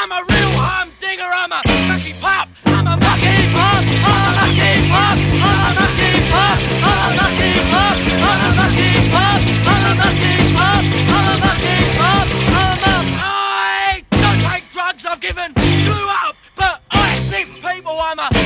I'm a real humdinger, I'm a mucky pup, I'm a mucky pup, I'm a mucky pup, I'm a mucky pup, I'm a mucky pup, I'm a mucky pup, I'm a mucky pup, I'm a mucky pup, I don't take drugs, I've given glue up, but I sniff people, I'm a